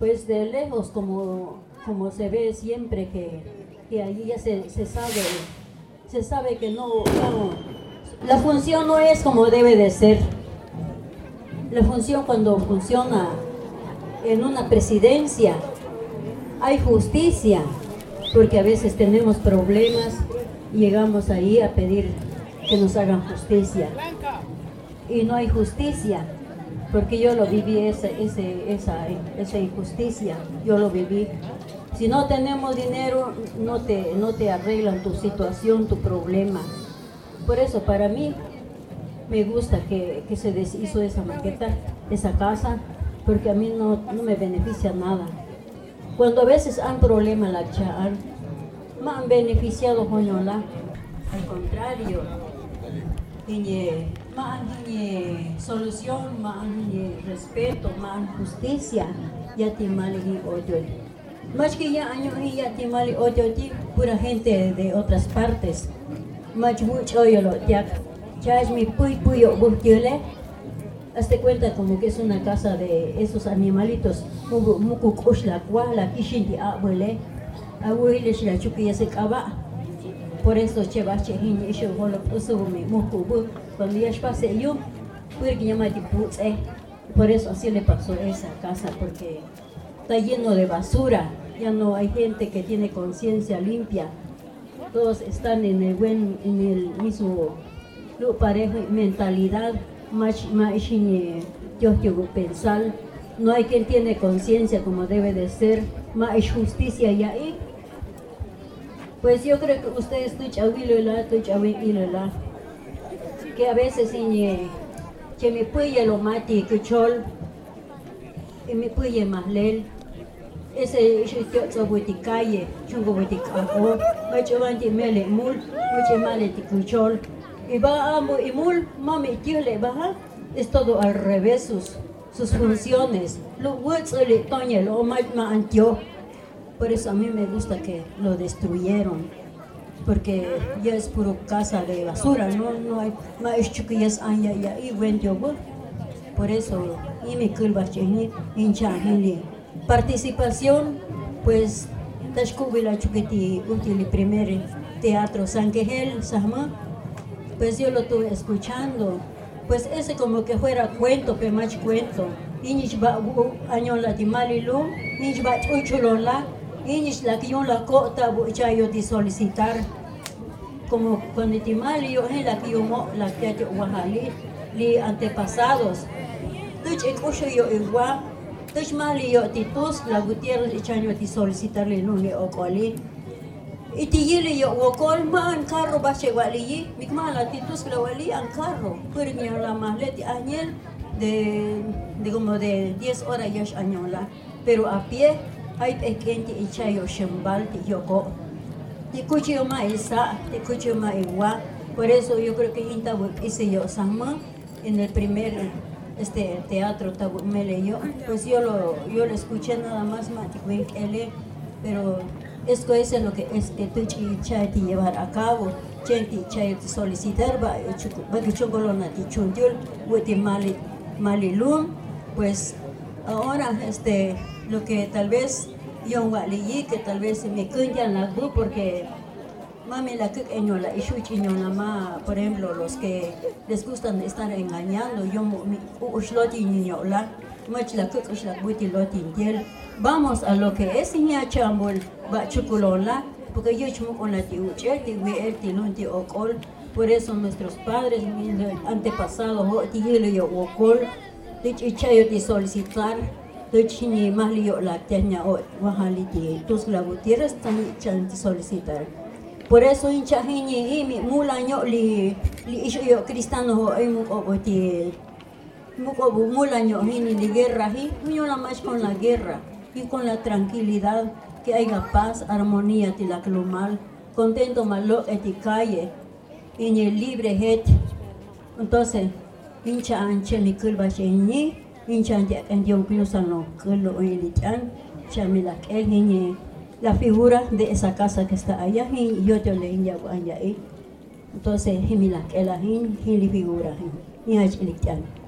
Pues de lejos, como se ve siempre que allí ya se sabe que no, la función no es como debe de ser. La función cuando funciona en una presidencia, hay justicia, porque a veces tenemos problemas y llegamos ahí a pedir que nos hagan justicia. Y no hay justicia, porque yo lo viví, esa injusticia, yo lo viví. Si no tenemos dinero, no te arreglan tu situación, tu problema. Por eso para mí me gusta que se deshizo esa maqueta, esa casa, porque a mí no me beneficia nada. Cuando a veces han problema la chaan, me han beneficiado joñola. Al contrario, tiene solución, más respeto, más justicia, ya timali y oyo. Más que ya año y ya timali oyo, pura gente de otras partes. Más mucho yo lo ya, ya mi puyo bujtiole. Hazte cuenta como que es una casa de esos animalitos. Muku kushla kwa la kishindi abuele, abuele la chuki ya se acaba. Por eso chevache hiñe isho holo usumi muku cuando ya pase yo, puede que llama tiputse. Por eso así le pasó esa casa, porque está lleno de basura. Ya no hay gente que tiene conciencia limpia. Todos están en el mismo parejo mentalidad. Más yo pensar, no hay quien tiene conciencia como debe de ser, más justicia y ahí. Pues yo creo que ustedes que a veces que me puye lo mati que chol y me puye más lel ese yo buti calle chungo buti cajo macho vanti mele mul mucho male ti cuchol y va amo y mul mami tío le baja. Es todo al revés sus funciones. Lo le toña lo más antio. Por eso a mí me gusta que lo destruyeron, porque ya es puro casa de basura, no hay más chuquillas allá y vendió. Por eso y me culpa hincha participación, pues tashkubila chuquiti útil primer teatro San Quejel Sama, pues yo lo estuve escuchando. Pues ese como que fuera cuento, pero más cuento. Inish ba año la timalilu, inish ba chuchulola, inish la que yo la cota buchayo de solicitar. Como cuando timali yo la que yo la que yo wahali, li antepasados. Tuch ekusho yo igual, tuch mali yo titus la Gutiérrez echaño de solicitarle nune okoli. Y tiyili yo wokol ma an carro bache wali mikmala titus la wali an carro pero ni la maleti añel de como de 10 horas ya añola pero a pie hay pequeño y chayo shembal ti yoko ti cuchillo ma isa ti cuchillo ma igual. Por eso yo creo que hinta hice yo sama en el primer teatro tabu me leyó, pues yo lo escuché nada más matiwink ele, pero esto es lo que es que tú chay te llevar a cabo, chenti chay te solicitar ba que chongolona ti chunjul wete malilum. Pues ahora lo que tal vez yo leí que tal vez me cunyan la grupo porque mami la que la ishuchiñola ma, por ejemplo, los que les gustan estar engañando, yo mi usloti niñola much la que la buti loti diel. Vamos a lo que es niña chambol ba chukulola, porque yo chumo con la tiuche ti we ti lunti okol. Por eso nuestros padres antepasados tiyelo yo okol ti chayo ti solicitar tu chini malio la teña o wahaliti tus la Gutiérrez tan chanti solicitar. Por eso hincha hini y mi mulaño li yo cristiano ho ay mukoboti mukobu mulaño hini de guerra hi yo la más con la guerra y con la tranquilidad que haya paz armonía ti la mal contento malo eticalle en el libre het. Entonces hincha anche mi culpa cheni hincha en yo pienso que lo elitan chamila el hini la figura de esa casa que está allá y yo te le inyabo allá. Entonces, himilak elahin, hili figura, ni hachilikan.